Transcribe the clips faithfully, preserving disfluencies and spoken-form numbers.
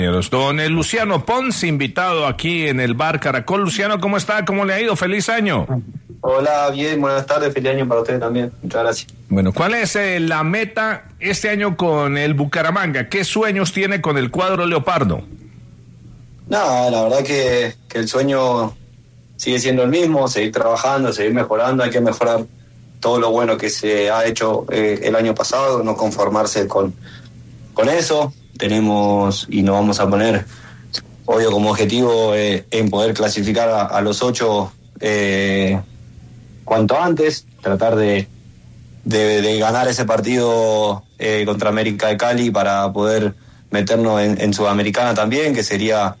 Don Luciano Pons, invitado aquí en el Bar Caracol. Luciano, ¿cómo está? ¿Cómo le ha ido? ¡Feliz año! Hola, bien, buenas tardes, feliz año para ustedes también. Muchas gracias. Bueno, ¿cuál es eh, la meta este año con el Bucaramanga? ¿Qué sueños tiene con el cuadro leopardo? Nada, la verdad que, que el sueño sigue siendo el mismo, seguir trabajando, seguir mejorando. Hay que mejorar todo lo bueno que se ha hecho eh, el año pasado, no conformarse con, con eso. Tenemos y nos vamos a poner, obvio, como objetivo eh, en poder clasificar a, a los ocho eh, cuanto antes, tratar de, de, de ganar ese partido eh, contra América de Cali para poder meternos en, en Sudamericana también, que sería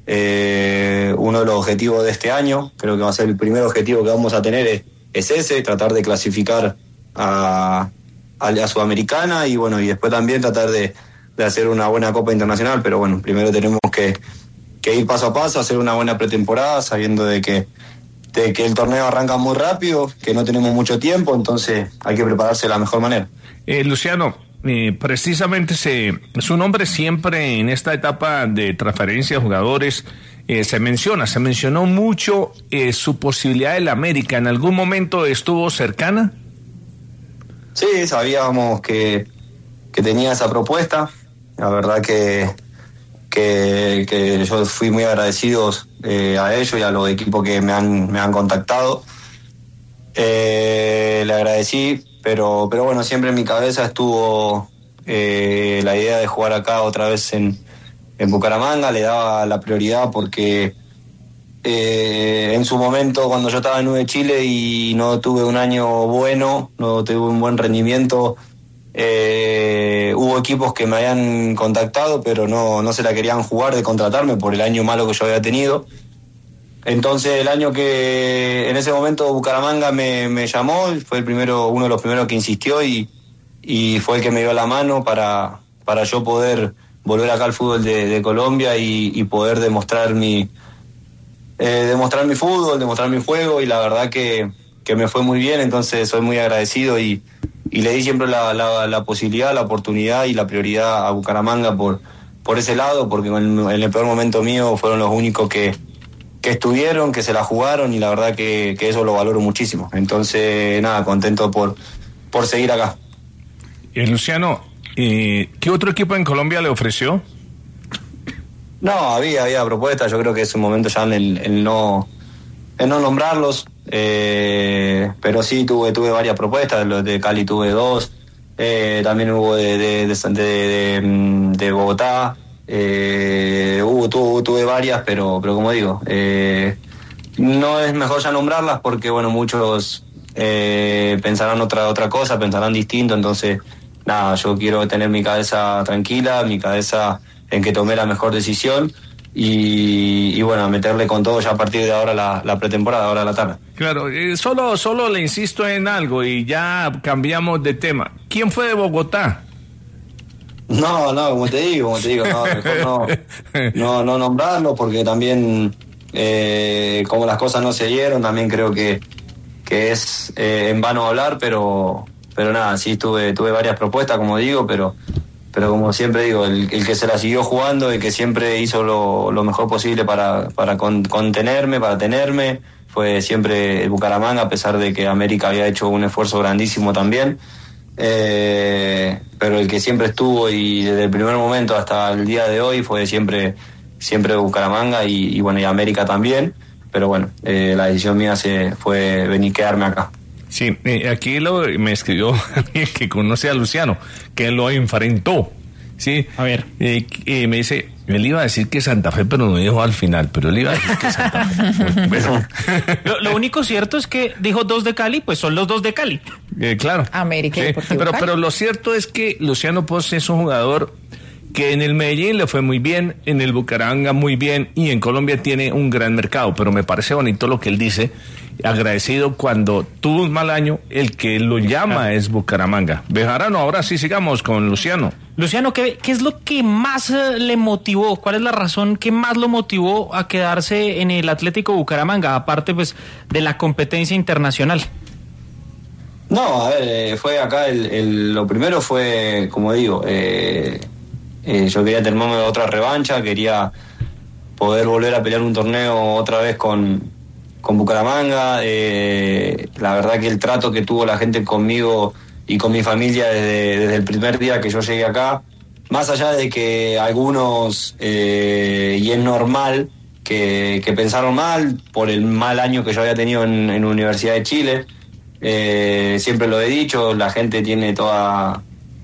eh, uno de los objetivos de este año. Creo que va a ser el primer objetivo que vamos a tener es, es ese, tratar de clasificar a, a la Sudamericana y bueno, y después también tratar de de hacer una buena Copa Internacional, pero bueno, primero tenemos que, que ir paso a paso, hacer una buena pretemporada, sabiendo de que, de que el torneo arranca muy rápido, que no tenemos mucho tiempo, entonces hay que prepararse de la mejor manera. Eh, Luciano, eh, precisamente se, su nombre siempre en esta etapa de transferencia de jugadores eh, se menciona, se mencionó mucho eh, su posibilidad del América. ¿En algún momento estuvo cercana? Sí, sabíamos que, que tenía esa propuesta. La verdad que, que, que yo fui muy agradecido eh, a ellos y a los equipos que me han, me han contactado. Eh, le agradecí, pero, pero bueno, siempre en mi cabeza estuvo eh, la idea de jugar acá otra vez en, en Bucaramanga. Le daba la prioridad porque eh, en su momento, cuando yo estaba en U de Chile y no tuve un año bueno, no tuve un buen rendimiento, Eh, hubo equipos que me habían contactado pero no, no se la querían jugar de contratarme por el año malo que yo había tenido. Entonces el año que en ese momento Bucaramanga me, me llamó, fue el primero, uno de los primeros que insistió y, y fue el que me dio la mano para, para yo poder volver acá al fútbol de, de Colombia y, y poder demostrar mi eh, demostrar mi fútbol, demostrar mi juego, y la verdad que, que me fue muy bien. Entonces soy muy agradecido y y le di siempre la, la, la posibilidad, la oportunidad y la prioridad a Bucaramanga por, por ese lado, porque en, en el peor momento mío fueron los únicos que, que estuvieron, que se la jugaron, y la verdad que, que eso lo valoro muchísimo. Entonces, nada, contento por, por seguir acá. Eh, Luciano, eh, ¿qué otro equipo en Colombia le ofreció? No, había, había propuestas. Yo creo que es un momento ya en el, el no... en no nombrarlos, eh, pero sí tuve tuve varias propuestas. Los de Cali tuve dos, eh, también hubo de de, de, de, de, de Bogotá, eh, hubo tuve, tuve varias, pero pero como digo, eh, no es mejor ya nombrarlas porque bueno, muchos eh, pensarán otra otra cosa, pensarán distinto. Entonces nada, yo quiero tener mi cabeza tranquila, mi cabeza en que tomé la mejor decisión. Y, y bueno, meterle con todo ya a partir de ahora la, la pretemporada, ahora a la tarde. Claro, eh, solo, solo le insisto en algo y ya cambiamos de tema. ¿Quién fue de Bogotá? No, no, como te digo, como te digo, no, mejor no, no, no nombrarlo porque también eh, como las cosas no se dieron, también creo que, que es eh, en vano hablar, pero, pero nada, sí tuve, tuve varias propuestas, como digo, pero pero como siempre digo, el, el que se la siguió jugando, el que siempre hizo lo, lo mejor posible para, para con, contenerme, para tenerme, fue siempre el Bucaramanga, a pesar de que América había hecho un esfuerzo grandísimo también. Eh, pero el que siempre estuvo y desde el primer momento hasta el día de hoy fue siempre, siempre Bucaramanga y, y bueno, y América también. Pero bueno, eh, la decisión mía se fue venir quedarme acá. Sí, eh, aquí lo, me escribió alguien que conoce a Luciano, que lo enfrentó, ¿sí? A ver. Eh, eh, me dice, él iba a decir que Santa Fe, pero no dijo al final, pero él iba a decir que Santa Fe. Bueno. Lo, lo único cierto es que dijo dos de Cali, pues son los dos de Cali. Eh, claro. América sí, Deportivo pero, Cali. pero lo cierto es que Luciano Pons es un jugador que en el Medellín le fue muy bien, en el Bucaramanga muy bien, y en Colombia tiene un gran mercado. Pero me parece bonito lo que él dice, agradecido cuando tuvo un mal año, el que lo llama es Bucaramanga. Bejarano, ahora sí sigamos con Luciano. Luciano, ¿qué, qué es lo que más eh, le motivó? ¿Cuál es la razón que más lo motivó a quedarse en el Atlético Bucaramanga, aparte pues de la competencia internacional? No, a ver, eh, fue acá, el, el, lo primero fue, como digo, eh, eh, yo quería tenerme otra revancha, quería poder volver a pelear un torneo otra vez con, con Bucaramanga. Eh, la verdad que el trato que tuvo la gente conmigo y con mi familia desde, desde el primer día que yo llegué acá, más allá de que algunos, eh, y es normal, que, que pensaron mal por el mal año que yo había tenido en, en Universidad de Chile, eh, siempre lo he dicho, la gente tiene toda,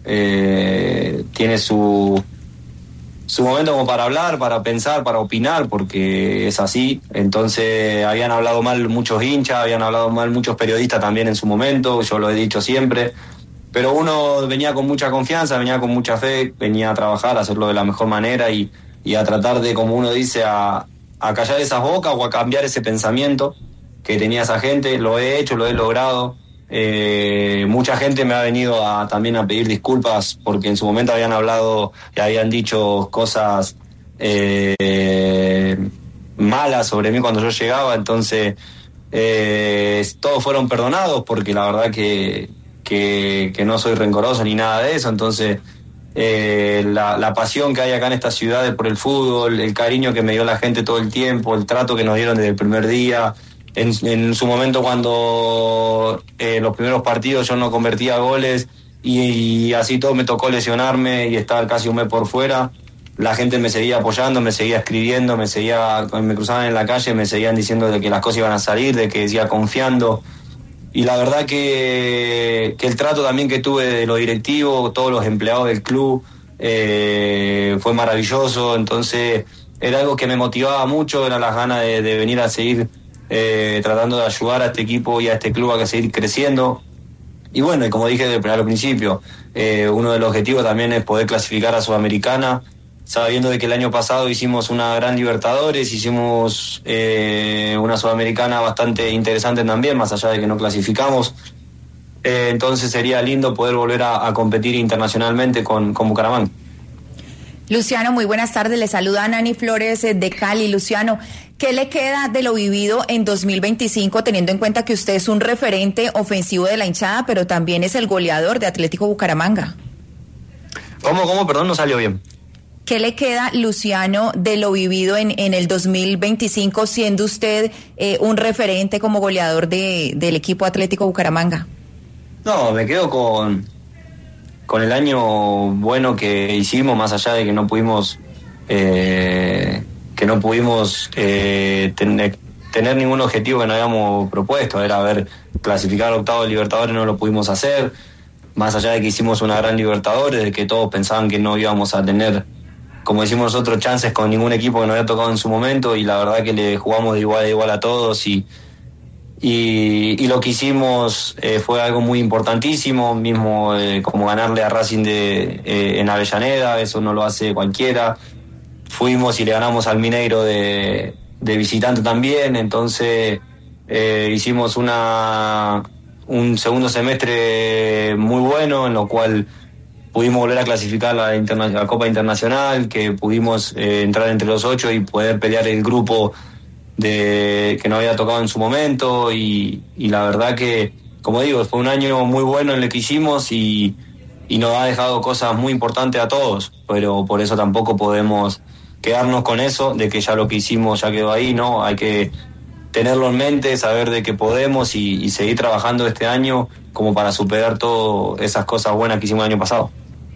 eh, tiene su... su momento como para hablar, para pensar, para opinar, porque es así. Entonces habían hablado mal muchos hinchas, habían hablado mal muchos periodistas también en su momento, yo lo he dicho siempre, pero uno venía con mucha confianza, venía con mucha fe, venía a trabajar, a hacerlo de la mejor manera y, y a tratar de, como uno dice, a, a callar esas bocas o a cambiar ese pensamiento que tenía esa gente. Lo he hecho, lo he logrado. Eh, mucha gente me ha venido a, también a pedir disculpas porque en su momento habían hablado y habían dicho cosas eh, malas sobre mí cuando yo llegaba, entonces eh, todos fueron perdonados porque la verdad que, que, que no soy rencoroso ni nada de eso. Entonces eh, la, la pasión que hay acá en esta ciudad por el fútbol, el cariño que me dio la gente todo el tiempo, el trato que nos dieron desde el primer día. En, en su momento cuando eh, los primeros partidos yo no convertía goles y, y así todo me tocó lesionarme y estar casi un mes por fuera, la gente me seguía apoyando, me seguía escribiendo, me seguía, me cruzaban en la calle, me seguían diciendo de que las cosas iban a salir, de que decía confiando. Y la verdad que, que el trato también que tuve de los directivos, todos los empleados del club, eh, fue maravilloso. Entonces era algo que me motivaba mucho, eran las ganas de, de venir a seguir Eh, tratando de ayudar a este equipo y a este club a seguir creciendo. Y bueno, y como dije al principio, eh, uno de los objetivos también es poder clasificar a Sudamericana, sabiendo de que el año pasado hicimos una gran Libertadores, hicimos eh, una Sudamericana bastante interesante también, más allá de que no clasificamos. Eh, entonces sería lindo poder volver a, a competir internacionalmente con, con Bucaramanga. Luciano, muy buenas tardes. Le saluda Nani Flores de Cali. Luciano, ¿qué le queda de lo vivido en dos mil veinticinco, teniendo en cuenta que usted es un referente ofensivo de la hinchada, pero también es el goleador de Atlético Bucaramanga? ¿Cómo, cómo? Perdón, no salió bien. ¿Qué le queda, Luciano, de lo vivido en, en el dos mil veinticinco, siendo usted eh, un referente como goleador de, del equipo Atlético Bucaramanga? No, me quedo con... con el año bueno que hicimos, más allá de que no pudimos eh, que no pudimos eh, tener, tener ningún objetivo que nos habíamos propuesto, era haber clasificado al octavo de Libertadores, no lo pudimos hacer, más allá de que hicimos una gran Libertadores, de que todos pensaban que no íbamos a tener, como decimos nosotros, chances con ningún equipo que nos había tocado en su momento, y la verdad que le jugamos de igual a igual a todos, y Y, y lo que hicimos eh, fue algo muy importantísimo, mismo eh, como ganarle a Racing de, eh, en Avellaneda, eso no lo hace cualquiera. Fuimos y le ganamos al Mineiro de, de visitante también, entonces eh, hicimos una un segundo semestre muy bueno, en lo cual pudimos volver a clasificar la, interna- la Copa Internacional, que pudimos eh, entrar entre los ocho y poder pelear el grupo de que nos había tocado en su momento, y, y la verdad que, como digo, fue un año muy bueno en el que hicimos y, y nos ha dejado cosas muy importantes a todos, pero por eso tampoco podemos quedarnos con eso, de que ya lo que hicimos ya quedó ahí, ¿no? Hay que tenerlo en mente, saber de que podemos y, y seguir trabajando este año como para superar todas esas cosas buenas que hicimos el año pasado.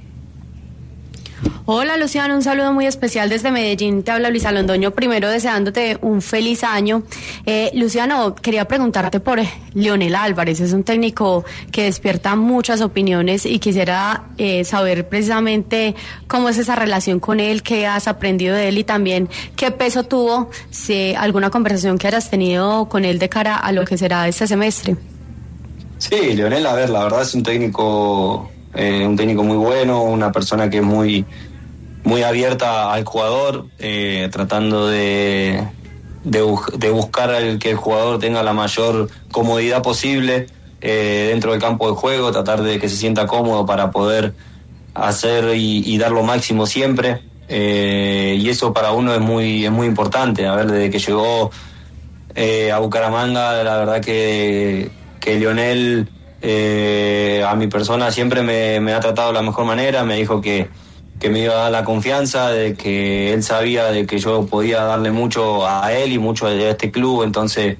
Hola Luciano, un saludo muy especial desde Medellín, te habla Luisa Londoño, primero deseándote un feliz año. Eh, Luciano, quería preguntarte por Leonel Álvarez, es un técnico que despierta muchas opiniones y quisiera eh, saber precisamente cómo es esa relación con él, qué has aprendido de él y también qué peso tuvo, si alguna conversación que hayas tenido con él de cara a lo que será este semestre. Sí, Leonel, a ver, la verdad es un técnico... Eh, un técnico muy bueno, una persona que es muy muy abierta al jugador, eh, tratando de, de, de buscar el que el jugador tenga la mayor comodidad posible eh, dentro del campo de juego, tratar de que se sienta cómodo para poder hacer y, y dar lo máximo siempre, eh, y eso para uno es muy es muy importante. A ver, desde que llegó eh, a Bucaramanga, la verdad que, que Leonel Eh, a mi persona siempre me, me ha tratado de la mejor manera, me dijo que, que me iba a dar la confianza, de que él sabía de que yo podía darle mucho a él y mucho a este club. Entonces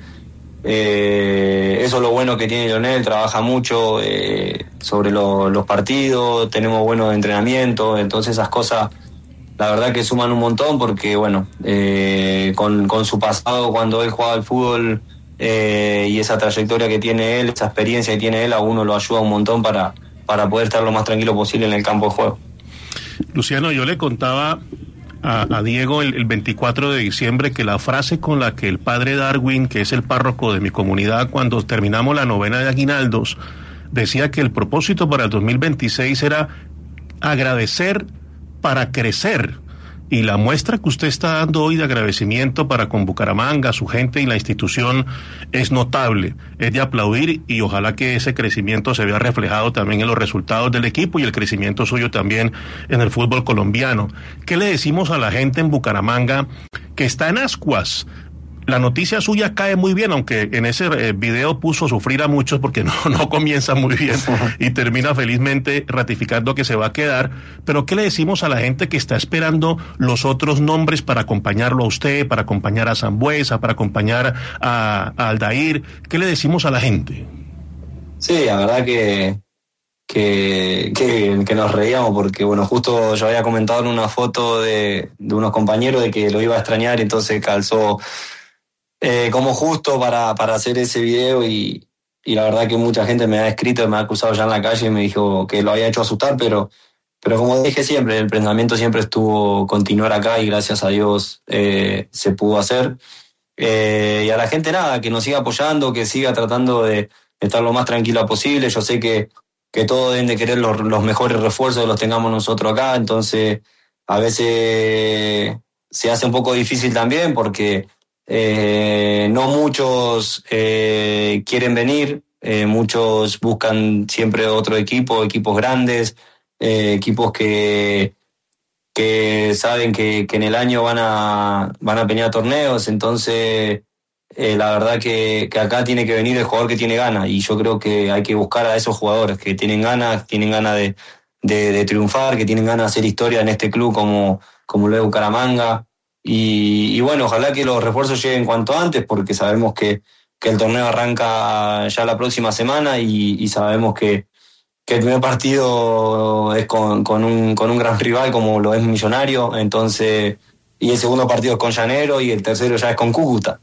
eh, eso es lo bueno que tiene Lionel, trabaja mucho eh, sobre lo, los partidos, tenemos buenos entrenamientos, entonces esas cosas la verdad que suman un montón, porque bueno, eh, con, con su pasado cuando él jugaba al fútbol eh, y esa trayectoria que tiene él, esa experiencia que tiene él, a uno lo ayuda un montón para, para poder estar lo más tranquilo posible en el campo de juego. Luciano, yo le contaba a, a Diego el, el veinticuatro de diciembre que la frase con la que el padre Darwin, que es el párroco de mi comunidad, cuando terminamos la novena de aguinaldos, decía que el propósito para el dos mil veintiséis era agradecer para crecer. Y la muestra que usted está dando hoy de agradecimiento para con Bucaramanga, su gente y la institución es notable, es de aplaudir, y ojalá que ese crecimiento se vea reflejado también en los resultados del equipo y el crecimiento suyo también en el fútbol colombiano. ¿Qué le decimos a la gente en Bucaramanga que está en ascuas? La noticia suya cae muy bien, aunque en ese eh, video puso a sufrir a muchos porque no, no comienza muy bien y termina felizmente ratificando que se va a quedar. Pero ¿qué le decimos a la gente que está esperando los otros nombres para acompañarlo a usted, para acompañar a Sambuesa, para acompañar a, a Aldair? ¿Qué le decimos a la gente? Sí, la verdad que, que, que, que nos reíamos porque, bueno, justo yo había comentado en una foto de, de unos compañeros de que lo iba a extrañar, y entonces calzó Eh, como justo para, para hacer ese video, y, y la verdad que mucha gente me ha escrito, me ha acusado ya en la calle y me dijo que lo había hecho asustar, pero, pero como dije siempre, el pensamiento siempre estuvo continuar acá, y gracias a Dios eh, se pudo hacer. Eh, y a la gente nada, que nos siga apoyando, que siga tratando de, de estar lo más tranquila posible. Yo sé que, que todos deben de querer los, los mejores refuerzos, los tengamos nosotros acá, entonces a veces se hace un poco difícil también porque Eh, no muchos eh, quieren venir, eh, muchos buscan siempre otro equipo, equipos grandes, eh, equipos que, que saben que, que en el año van a, van a pelear torneos. Entonces eh, la verdad que, que acá tiene que venir el jugador que tiene ganas, y yo creo que hay que buscar a esos jugadores que tienen ganas, tienen ganas de, de, de triunfar, que tienen ganas de hacer historia en este club como, como lo es Bucaramanga. Y, y bueno, ojalá que los refuerzos lleguen cuanto antes, porque sabemos que, que el torneo arranca ya la próxima semana, y, y sabemos que, que el primer partido es con, con, un, con un gran rival como lo es Millonario, entonces, y el segundo partido es con Llanero, y el tercero ya es con Cúcuta.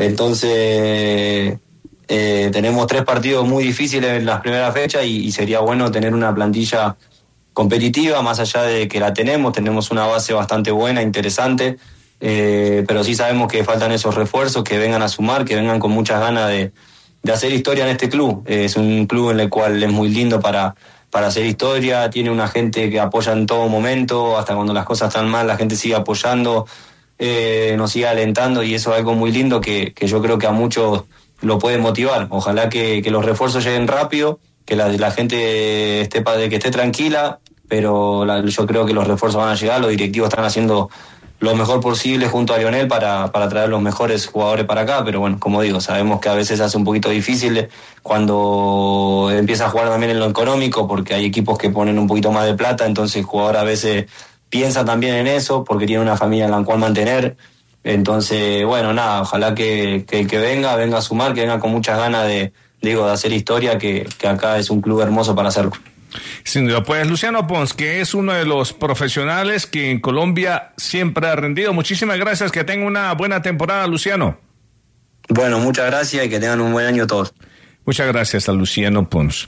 Entonces eh, tenemos tres partidos muy difíciles en las primeras fechas, y, y sería bueno tener una plantilla competitiva, más allá de que la tenemos, tenemos una base bastante buena, interesante. Eh, pero sí sabemos que faltan esos refuerzos, que vengan a sumar, que vengan con muchas ganas de, de hacer historia en este club. Eh, es un club en el cual es muy lindo para, para hacer historia, tiene una gente que apoya en todo momento, hasta cuando las cosas están mal la gente sigue apoyando, eh, nos sigue alentando, y eso es algo muy lindo que, que yo creo que a muchos lo puede motivar. Ojalá que, que los refuerzos lleguen rápido, que la, la gente esté, que esté tranquila, pero la, yo creo que los refuerzos van a llegar, los directivos están haciendo lo mejor posible junto a Lionel para, para traer los mejores jugadores para acá, pero bueno, como digo, sabemos que a veces se hace un poquito difícil cuando empieza a jugar también en lo económico, porque hay equipos que ponen un poquito más de plata, entonces el jugador a veces piensa también en eso, porque tiene una familia en la cual mantener. Entonces, bueno, nada, ojalá que, que, que venga, venga a sumar, que venga con muchas ganas de, digo, de hacer historia, que, que acá es un club hermoso para hacerlo. Sin duda, pues Luciano Pons, que es uno de los profesionales que en Colombia siempre ha rendido. Muchísimas gracias, que tenga una buena temporada, Luciano. Bueno, muchas gracias y que tengan un buen año todos. Muchas gracias a Luciano Pons.